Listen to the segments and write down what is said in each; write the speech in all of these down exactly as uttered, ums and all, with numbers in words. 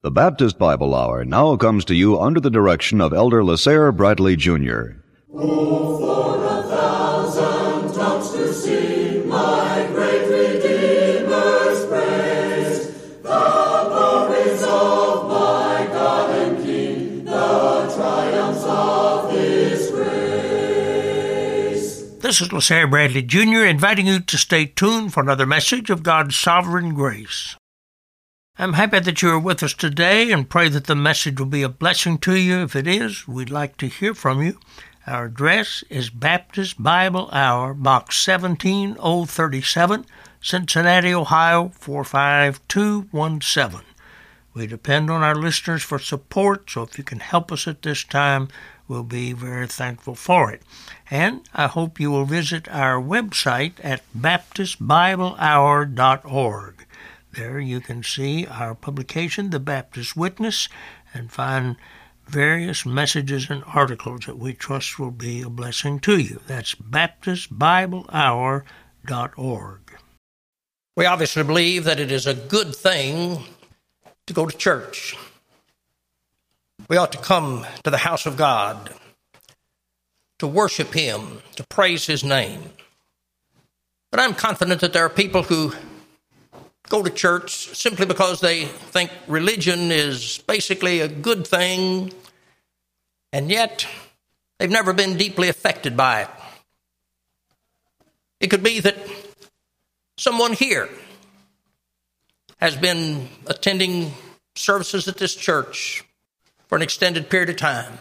The Baptist Bible Hour now comes to you under the direction of Elder LaSalle Bradley Junior Oh, for a thousand tongues to sing my great Redeemer's praise, the glories of my God and King, the triumphs of His grace. This is LaSalle Bradley Junior inviting you to stay tuned for another message of God's sovereign grace. I'm happy that you're with us today and pray that the message will be a blessing to you. If it is, we'd like to hear from you. Our address is Baptist Bible Hour, Box seventeen oh thirty-seven, Cincinnati, Ohio, four five two one seven. We depend on our listeners for support, so if you can help us at this time, we'll be very thankful for it. And I hope you will visit our website at baptist bible hour dot org. There you can see our publication, The Baptist Witness, and find various messages and articles that we trust will be a blessing to you. That's baptist bible hour dot org. We obviously believe that it is a good thing to go to church. We ought to come to the house of God to worship Him, to praise His name. But I'm confident that there are people who go to church simply because they think religion is basically a good thing, and yet they've never been deeply affected by it. It could be that someone here has been attending services at this church for an extended period of time.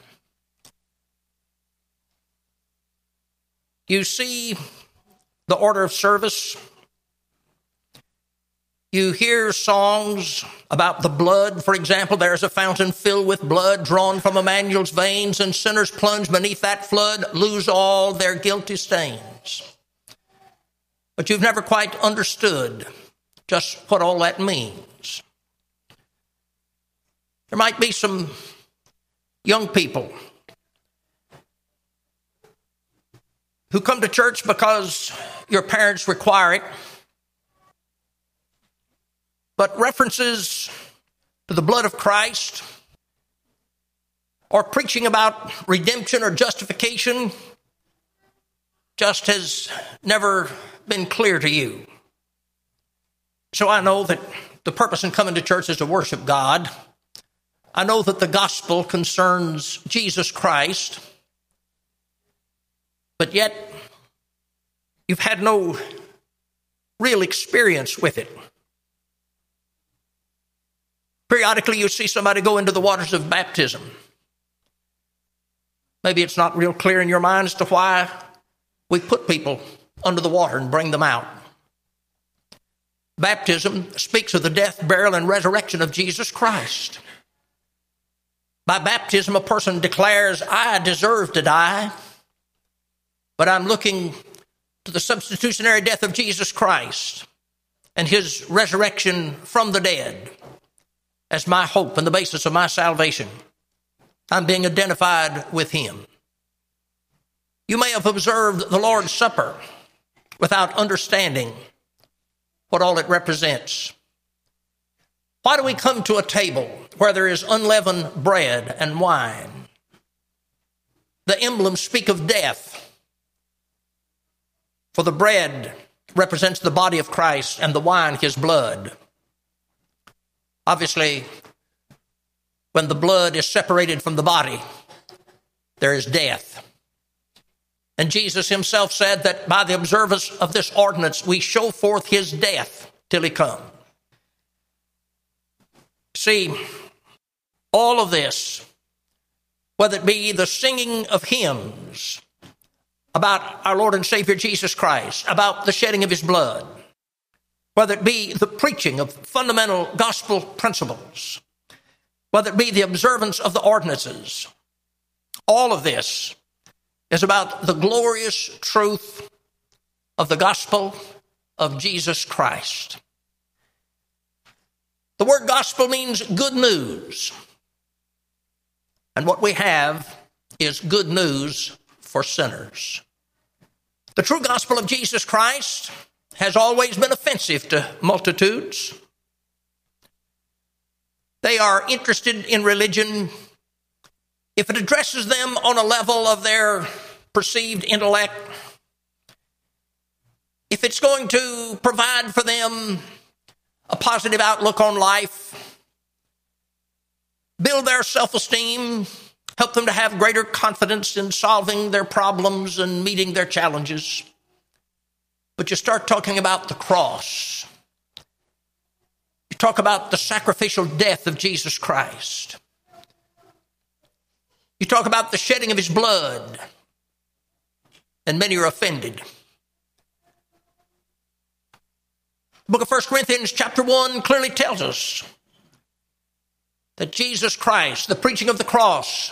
You see the order of service. You hear songs about the blood. For example, there's a fountain filled with blood drawn from Emmanuel's veins, and sinners plunge beneath that flood, lose all their guilty stains. But you've never quite understood just what all that means. There might be some young people who come to church because your parents require it. But references to the blood of Christ or preaching about redemption or justification just has never been clear to you. So I know that the purpose in coming to church is to worship God. I know that the gospel concerns Jesus Christ. But yet, you've had no real experience with it. Periodically, you see somebody go into the waters of baptism. Maybe it's not real clear in your mind as to why we put people under the water and bring them out. Baptism speaks of the death, burial, and resurrection of Jesus Christ. By baptism, a person declares, I deserve to die, but I'm looking to the substitutionary death of Jesus Christ and His resurrection from the dead as my hope and the basis of my salvation. I'm being identified with Him. You may have observed the Lord's Supper without understanding what all it represents. Why do we come to a table where there is unleavened bread and wine? The emblems speak of death, for the bread represents the body of Christ and the wine His blood. Obviously, when the blood is separated from the body, there is death. And Jesus Himself said that by the observance of this ordinance, we show forth His death till He come. See, all of this, whether it be the singing of hymns about our Lord and Savior Jesus Christ, about the shedding of His blood, whether it be the preaching of fundamental gospel principles, whether it be the observance of the ordinances, all of this is about the glorious truth of the gospel of Jesus Christ. The word gospel means good news. And what we have is good news for sinners. The true gospel of Jesus Christ has always been offensive to multitudes. they are interested in religion if it addresses them on a level of their perceived intellect, if it's going to provide for them a positive outlook on life, build their self-esteem, help them to have greater confidence in solving their problems and meeting their challenges. But you start talking about the cross. You talk about the sacrificial death of Jesus Christ. You talk about the shedding of his blood, and many are offended. The book of First Corinthians chapter one clearly tells us that Jesus Christ, the preaching of the cross,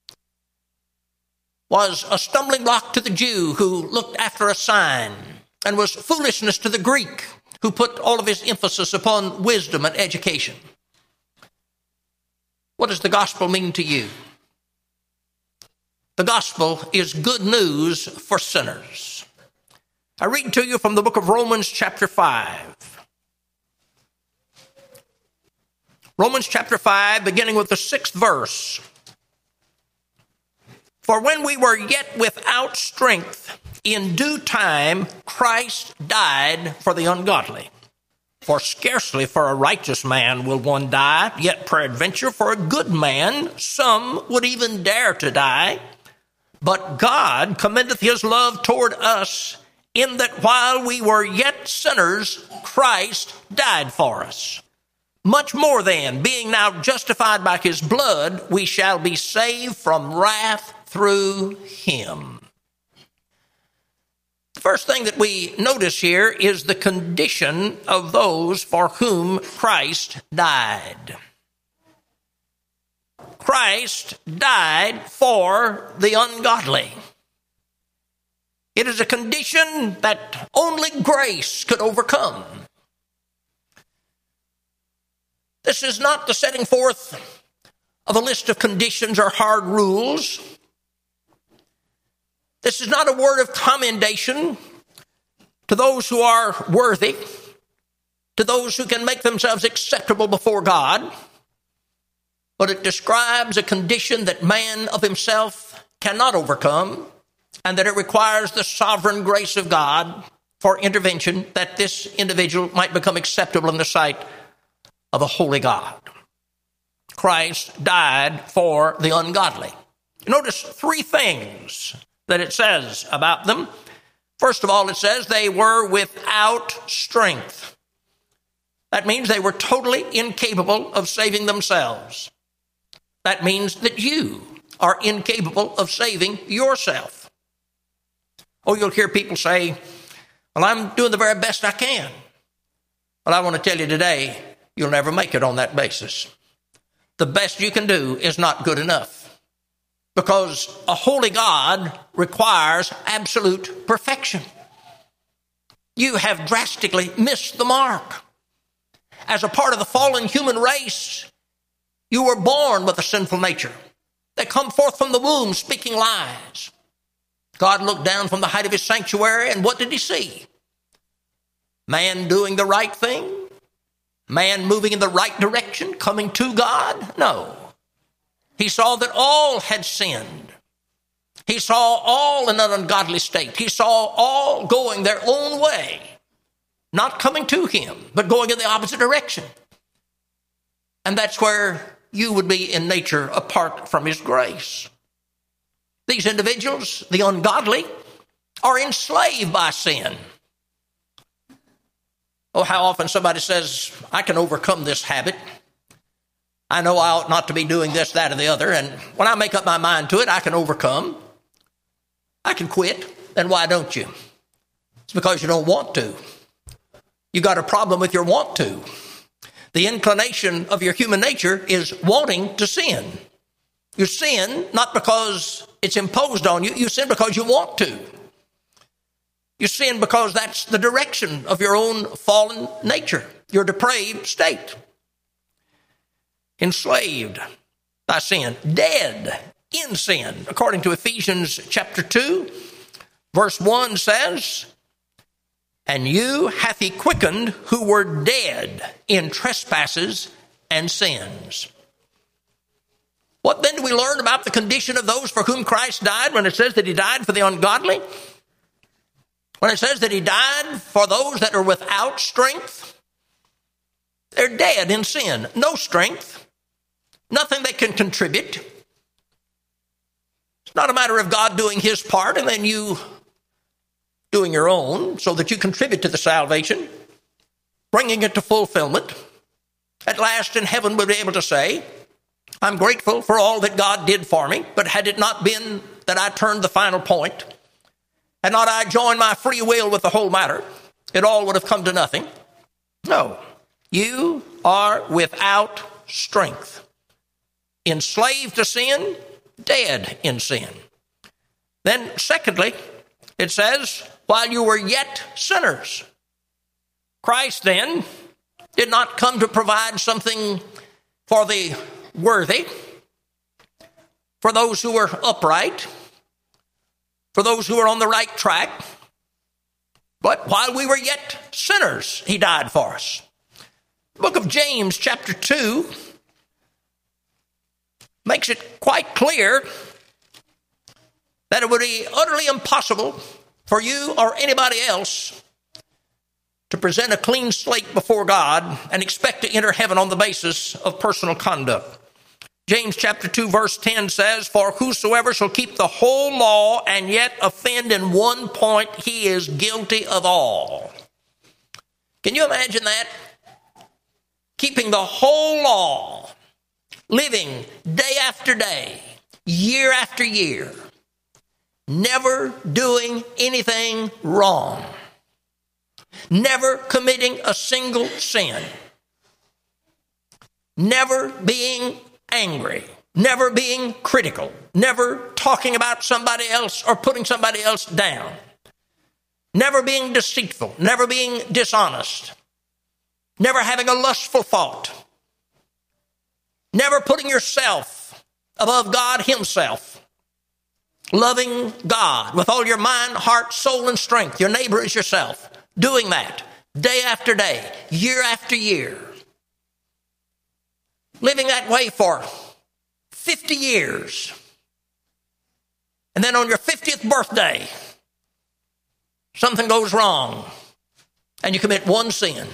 was a stumbling block to the Jew who looked after a sign, and was foolishness to the Greek who put all of his emphasis upon wisdom and education. What does the gospel mean to you? The gospel is good news for sinners. I read to you from the book of Romans chapter five. Romans chapter five, beginning with the sixth verse. For when we were yet without strength, in due time Christ died for the ungodly. For scarcely for a righteous man will one die, yet peradventure for a good man some would even dare to die. But God commendeth his love toward us, in that while we were yet sinners, Christ died for us. Much more then, being now justified by his blood, we shall be saved from wrath through him. The first thing that we notice here is the condition of those for whom Christ died. Christ died for the ungodly. It is a condition that only grace could overcome. This is not the setting forth of a list of conditions or hard rules. This is not a word of commendation to those who are worthy, to those who can make themselves acceptable before God, but it describes a condition that man of himself cannot overcome, and that it requires the sovereign grace of God for intervention that this individual might become acceptable in the sight of a holy God. Christ died for the ungodly. Notice three things that it says about them. First of all, it says they were without strength. That means they were totally incapable of saving themselves. That means that you are incapable of saving yourself. Oh, you'll hear people say, well, I'm doing the very best I can. Well, I want to tell you today, you'll never make it on that basis. The best you can do is not good enough, because a holy God requires absolute perfection. You have drastically missed the mark. As a part of the fallen human race, you were born with a sinful nature. They come forth from the womb speaking lies. God looked down from the height of his sanctuary, and what did he see? Man doing the right thing? Man moving in the right direction, coming to God? No. He saw that all had sinned. He saw all in an ungodly state. He saw all going their own way, not coming to him, but going in the opposite direction. And that's where you would be in nature apart from his grace. These individuals, the ungodly, are enslaved by sin. Oh, how often somebody says, I can overcome this habit. I know I ought not to be doing this, that, or the other, and when I make up my mind to it, I can overcome. I can quit. Then why don't you? It's because you don't want to. You got a problem with your want to. The inclination of your human nature is wanting to sin. You sin not because it's imposed on you. You sin because you want to. You sin because that's the direction of your own fallen nature, your depraved state. Enslaved by sin, dead in sin. According to Ephesians chapter two, verse one says, and you hath he quickened who were dead in trespasses and sins. What then do we learn about the condition of those for whom Christ died when it says that he died for the ungodly? When it says that he died for those that are without strength, they're dead in sin. No strength, nothing they can contribute. It's not a matter of God doing his part and then you doing your own so that you contribute to the salvation, bringing it to fulfillment. At last in heaven we'll be able to say, I'm grateful for all that God did for me, but had it not been that I turned the final point, had not I joined my free will with the whole matter, it all would have come to nothing. No, you are without strength, enslaved to sin, dead in sin. Then secondly, it says, while you were yet sinners. Christ then did not come to provide something for the worthy, for those who were upright, for those who are on the right track. But while we were yet sinners, he died for us. The book of James, chapter two, makes it quite clear that it would be utterly impossible for you or anybody else to present a clean slate before God and expect to enter heaven on the basis of personal conduct. James chapter two verse ten says, for whosoever shall keep the whole law and yet offend in one point, he is guilty of all. Can you imagine that? Keeping the whole law, living day after day, year after year, never doing anything wrong, never committing a single sin, never being angry, never being critical, never talking about somebody else or putting somebody else down, never being deceitful, never being dishonest, never having a lustful thought, never putting yourself above God himself, loving God with all your mind, heart, soul, and strength, your neighbor is yourself, doing that day after day, year after year. Living that way for fifty years. And then on your fiftieth birthday, something goes wrong and you commit one sin.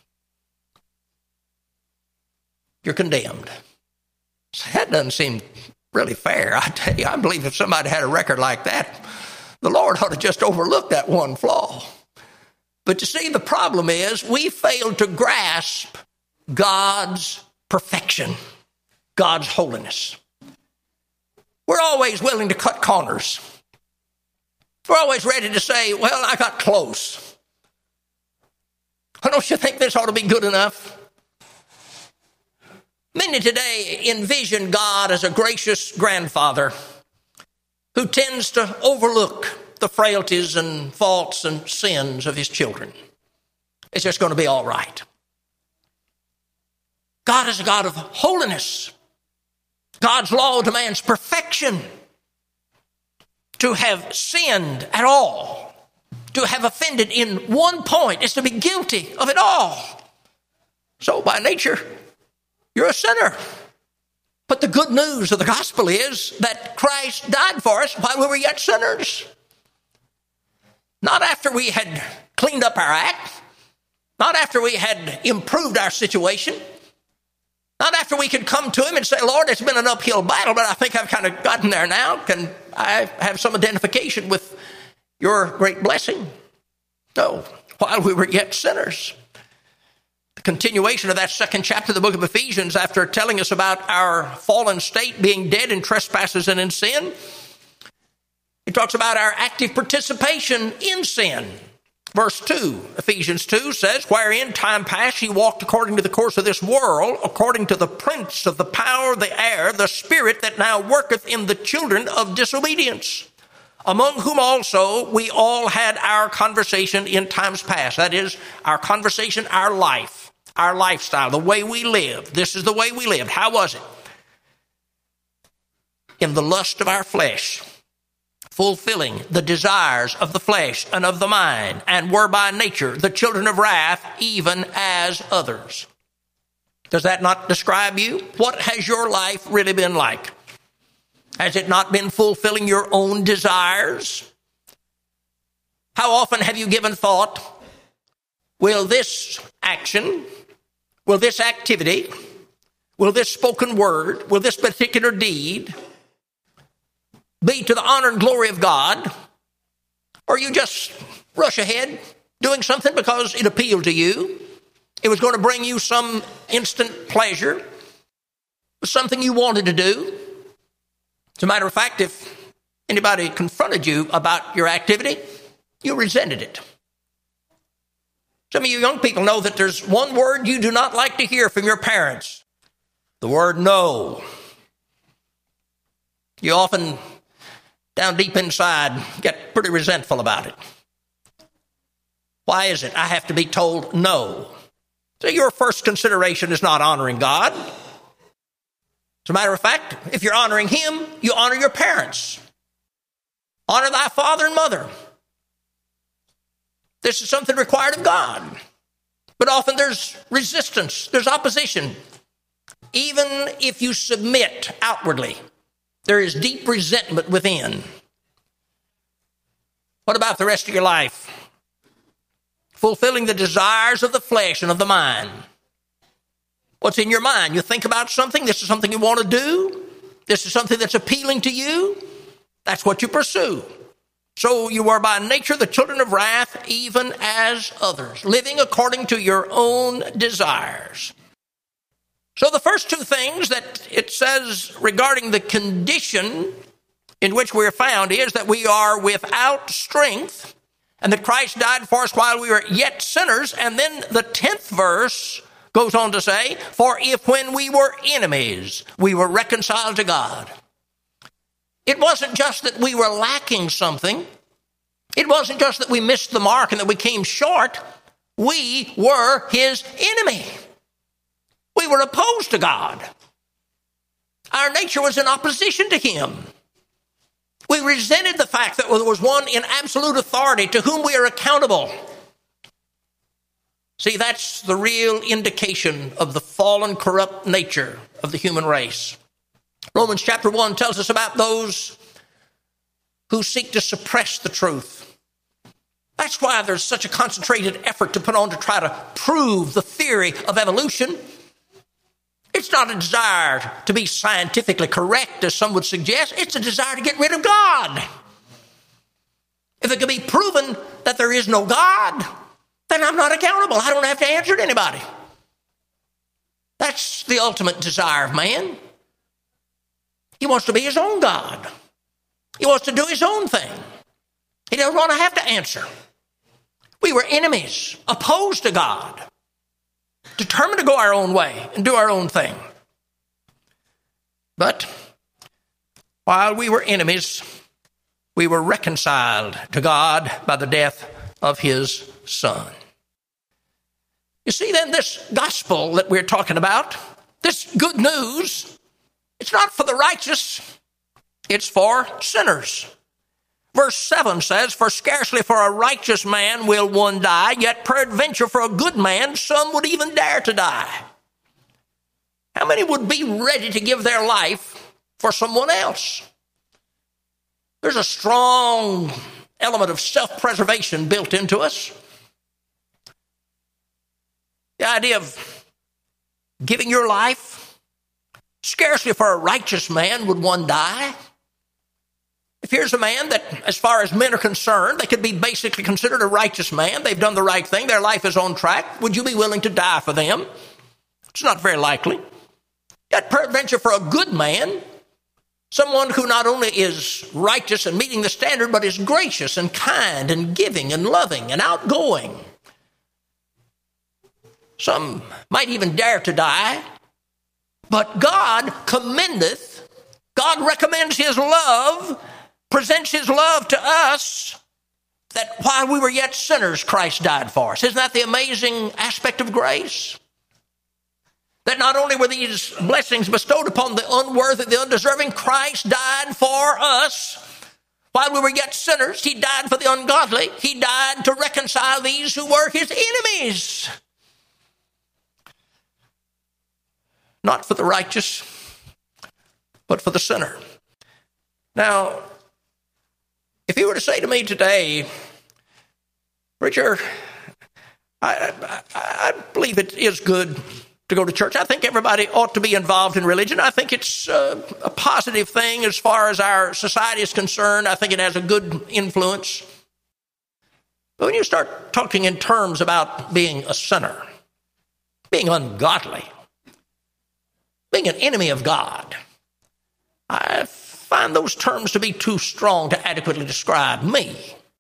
You're condemned. That doesn't seem really fair. I tell you, I believe if somebody had a record like that, the Lord ought to just overlook that one flaw. But you see, the problem is we fail to grasp God's perfection, God's holiness. We're always willing to cut corners. We're always ready to say, well, I got close. Don't you think this ought to be good enough? Many today envision God as a gracious grandfather who tends to overlook the frailties and faults and sins of his children. It's just going to be all right. God is a God of holiness. God's law demands perfection. To have sinned at all, to have offended in one point, is to be guilty of it all. So by nature, you're a sinner. But the good news of the gospel is that Christ died for us while we were yet sinners. Not after we had cleaned up our act, not after we had improved our situation, not after we could come to him and say, Lord, it's been an uphill battle, but I think I've kind of gotten there now. Can I have some identification with your great blessing? No, while we were yet sinners. The continuation of that second chapter of the book of Ephesians, after telling us about our fallen state being dead in trespasses and in sin, he talks about our active participation in sin. Verse two, Ephesians two says, wherein time past ye walked according to the course of this world, according to the prince of the power of the air, the spirit that now worketh in the children of disobedience, among whom also we all had our conversation in times past. That is, our conversation, our life, our lifestyle, the way we live. This is the way we lived. How was it? In the lust of our flesh, fulfilling the desires of the flesh and of the mind, and were by nature the children of wrath, even as others. Does that not describe you? What has your life really been like? Has it not been fulfilling your own desires? How often have you given thought, will this action, will this activity, will this spoken word, will this particular deed be to the honor and glory of God? Or you just rush ahead doing something because it appealed to you? It was going to bring you some instant pleasure, something you wanted to do. As a matter of fact, if anybody confronted you about your activity, you resented it. Some of you young people know that there's one word you do not like to hear from your parents. The word no. You often, down deep inside, get pretty resentful about it. Why is it I have to be told no? So your first consideration is not honoring God. As a matter of fact, if you're honoring Him, you honor your parents. Honor thy father and mother. This is something required of God. But often there's resistance, there's opposition. Even if you submit outwardly, there is deep resentment within. What about the rest of your life? Fulfilling the desires of the flesh and of the mind. What's in your mind? You think about something, this is something you want to do, this is something that's appealing to you, that's what you pursue. So you are by nature the children of wrath, even as others, living according to your own desires. So the first two things that it says regarding the condition in which we are found is that we are without strength, and that Christ died for us while we were yet sinners. And then the tenth verse goes on to say, for if when we were enemies, we were reconciled to God. It wasn't just that we were lacking something. It wasn't just that we missed the mark and that we came short. We were His enemy. We were opposed to God. Our nature was in opposition to Him. We resented the fact that there was one in absolute authority to whom we are accountable. See, that's the real indication of the fallen, corrupt nature of the human race. Romans chapter one tells us about those who seek to suppress the truth. That's why there's such a concentrated effort to put on to try to prove the theory of evolution. It's not a desire to be scientifically correct, as some would suggest. It's a desire to get rid of God. If it can be proven that there is no God, then I'm not accountable. I don't have to answer to anybody. That's the ultimate desire of man. He wants to be his own God. He wants to do his own thing. He doesn't want to have to answer. We were enemies, opposed to God, determined to go our own way and do our own thing. But while we were enemies, we were reconciled to God by the death of His Son. You see, then, this gospel that we're talking about, this good news, it's not for the righteous, it's for sinners. Verse seven says, for scarcely for a righteous man will one die, yet peradventure for a good man some would even dare to die. How many would be ready to give their life for someone else? There's a strong element of self-preservation built into us. The idea of giving your life, scarcely for a righteous man would one die. If here's a man that, as far as men are concerned, they could be basically considered a righteous man, they've done the right thing, their life is on track, would you be willing to die for them? It's not very likely. Yet peradventure for a good man, someone who not only is righteous and meeting the standard, but is gracious and kind and giving and loving and outgoing. Some might even dare to die, but God commendeth, God recommends His love, presents His love to us, that while we were yet sinners, Christ died for us. Isn't that the amazing aspect of grace? That not only were these blessings bestowed upon the unworthy, the undeserving, Christ died for us. While we were yet sinners, He died for the ungodly. He died to reconcile these who were His enemies. not for the righteous, but for the sinner. Now, if you were to say to me today, Preacher, I, I, I believe it is good to go to church. I think everybody ought to be involved in religion. I think it's uh, a positive thing as far as our society is concerned. I think it has a good influence. But when you start talking in terms about being a sinner, being ungodly, being an enemy of God, I find those terms to be too strong to adequately describe me.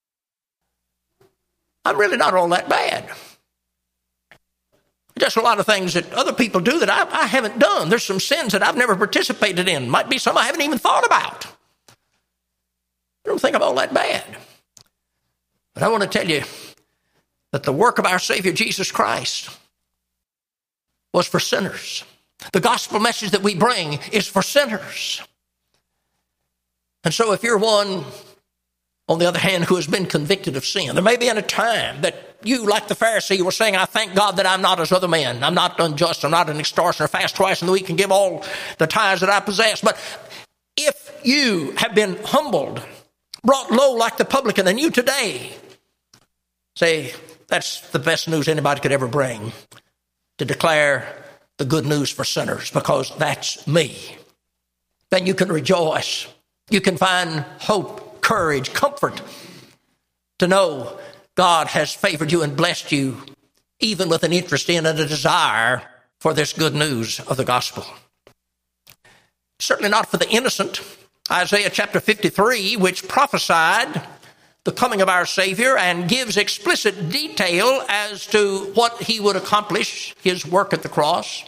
I'm really not all that bad. Just a lot of things that other people do that I, I haven't done. There's some sins that I've never participated in. Might be some I haven't even thought about. I don't think I'm all that bad. But I want to tell you that the work of our Savior Jesus Christ was for sinners. The gospel message that we bring is for sinners. And so if you're one, on the other hand, who has been convicted of sin, there may be in a time that you, like the Pharisee, were saying, I thank God that I'm not as other men. I'm not unjust. I'm not an extortioner. Fast twice in the week and give all the tithes that I possess. But if you have been humbled, brought low like the publican, and you today say, that's the best news anybody could ever bring, to declare the good news for sinners, because that's me, then you can rejoice. You can find hope, courage, comfort to know God has favored you and blessed you, even with an interest in and a desire for this good news of the gospel. Certainly not for the innocent. Isaiah chapter fifty-three, which prophesied the coming of our Savior and gives explicit detail as to what he would accomplish, his work at the cross,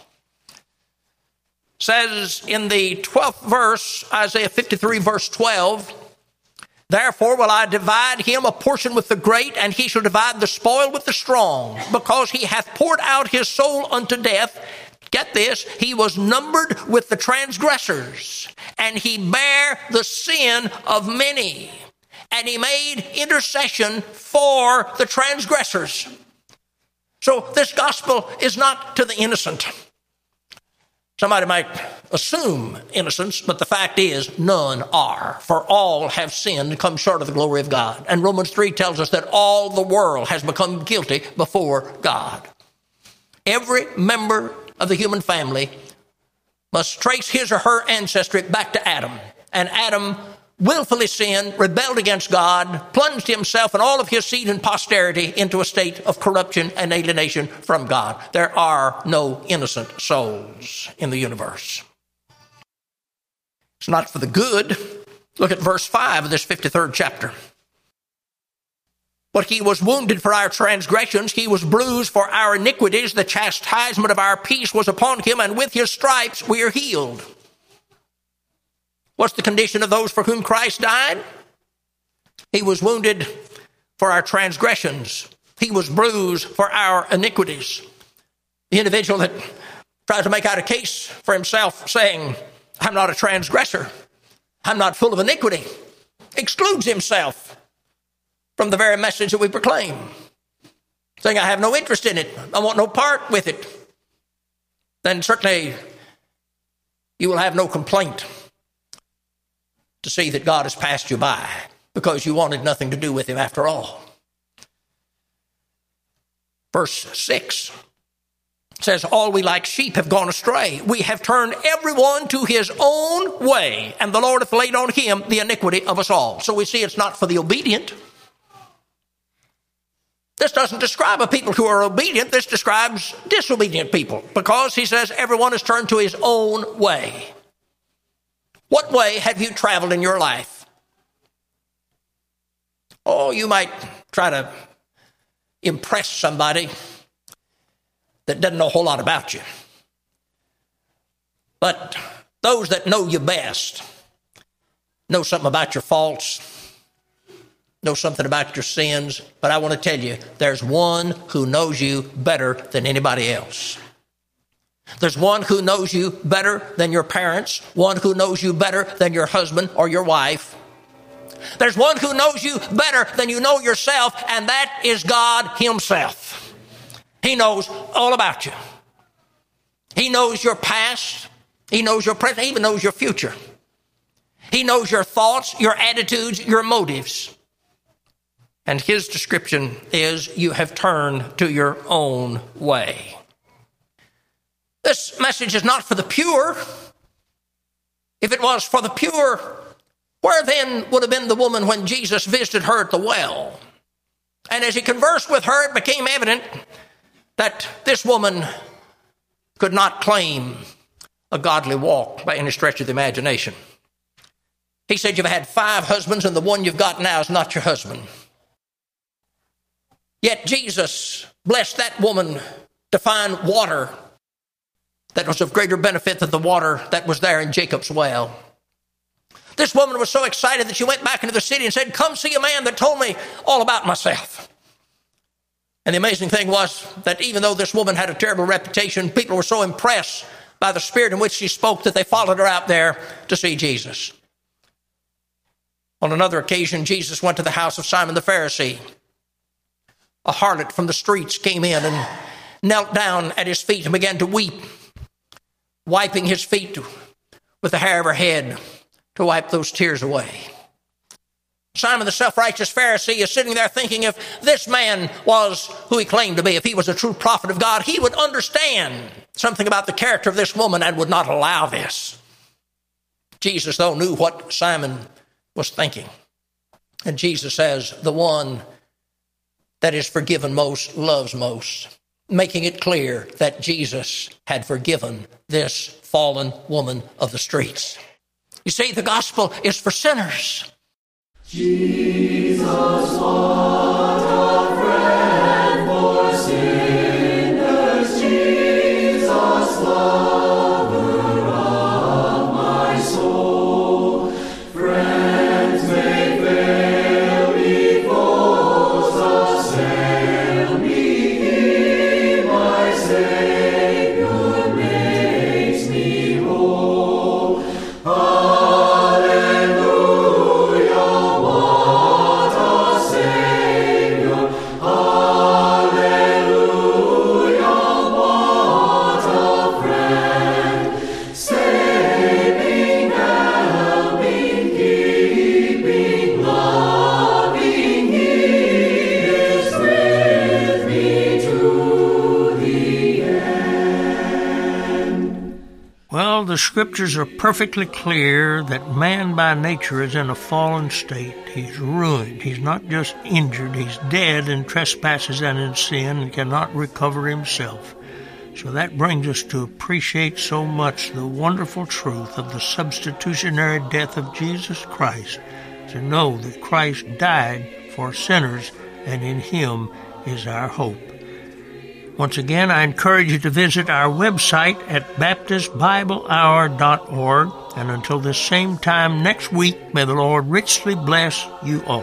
says in the twelfth verse, Isaiah fifty-three, verse twelve, therefore will I divide him a portion with the great, and he shall divide the spoil with the strong, because he hath poured out his soul unto death. Get this, he was numbered with the transgressors, and he bare the sin of many, and he made intercession for the transgressors. So this gospel is not to the innocent. Somebody might assume innocence, but the fact is none are. For all have sinned and come short of the glory of God. And Romans three tells us that all the world has become guilty before God. Every member of the human family must trace his or her ancestry back to Adam. And Adam willfully sinned, rebelled against God, plunged himself and all of his seed and posterity into a state of corruption and alienation from God. There are no innocent souls in the universe. It's not for the good. Look at verse five of this fifty-third chapter. But he was wounded for our transgressions, he was bruised for our iniquities, the chastisement of our peace was upon him, and with his stripes we are healed. What's the condition of those for whom Christ died? He was wounded for our transgressions. He was bruised for our iniquities. The individual that tries to make out a case for himself saying, I'm not a transgressor, I'm not full of iniquity, excludes himself from the very message that we proclaim, saying, I have no interest in it, I want no part with it. Then certainly you will have no complaint to see that God has passed you by, because you wanted nothing to do with him after all. Verse six says, all we like sheep have gone astray. We have turned everyone to his own way, and the Lord hath laid on him the iniquity of us all. So we see it's not for the obedient. This doesn't describe a people who are obedient. This describes disobedient people, because he says everyone has turned to his own way. What way have you traveled in your life? Oh, you might try to impress somebody that doesn't know a whole lot about you. But those that know you best know something about your faults, know something about your sins. But I want to tell you, there's one who knows you better than anybody else. There's one who knows you better than your parents, one who knows you better than your husband or your wife. There's one who knows you better than you know yourself, and that is God himself. He knows all about you. He knows your past. He knows your present. He even knows your future. He knows your thoughts, your attitudes, your motives. And his description is, you have turned to your own way. This message is not for the pure. If it was for the pure, where then would have been the woman when Jesus visited her at the well? And as he conversed with her, it became evident that this woman could not claim a godly walk by any stretch of the imagination. He said, you've had five husbands, and the one you've got now is not your husband. Yet Jesus blessed that woman to find water that was of greater benefit than the water that was there in Jacob's well. This woman was so excited that she went back into the city and said, come see a man that told me all about myself. And the amazing thing was that even though this woman had a terrible reputation, people were so impressed by the spirit in which she spoke that they followed her out there to see Jesus. On another occasion, Jesus went to the house of Simon the Pharisee. A harlot from the streets came in and knelt down at his feet and began to weep, wiping his feet with the hair of her head to wipe those tears away. Simon the self-righteous Pharisee is sitting there thinking, if this man was who he claimed to be, if he was a true prophet of God, he would understand something about the character of this woman and would not allow this. Jesus, though, knew what Simon was thinking. And Jesus says, the one that is forgiven most loves most, making it clear that Jesus had forgiven this fallen woman of the streets. You see, the gospel is for sinners. Jesus, what a friend for sinners, Jesus, lover of my soul. Friends may fail me, foes assail me, He, my Savior, makes me whole. The scriptures are perfectly clear that man by nature is in a fallen state. He's ruined. He's not just injured. He's dead in trespasses and in sin and cannot recover himself. So that brings us to appreciate so much the wonderful truth of the substitutionary death of Jesus Christ, to know that Christ died for sinners and in him is our hope. Once again, I encourage you to visit our website at baptist bible hour dot org. And until this same time next week, may the Lord richly bless you all.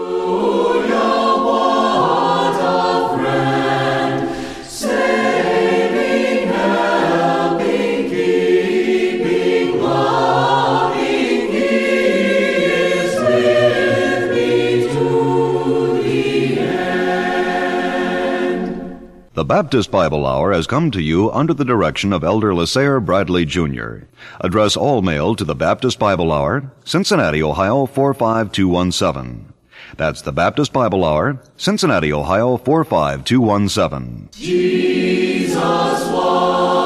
The Baptist Bible Hour has come to you under the direction of Elder LaSalle Bradley, Junior Address all mail to the Baptist Bible Hour, Cincinnati, Ohio four five two one seven. That's the Baptist Bible Hour, Cincinnati, Ohio four five two one seven. Jesus was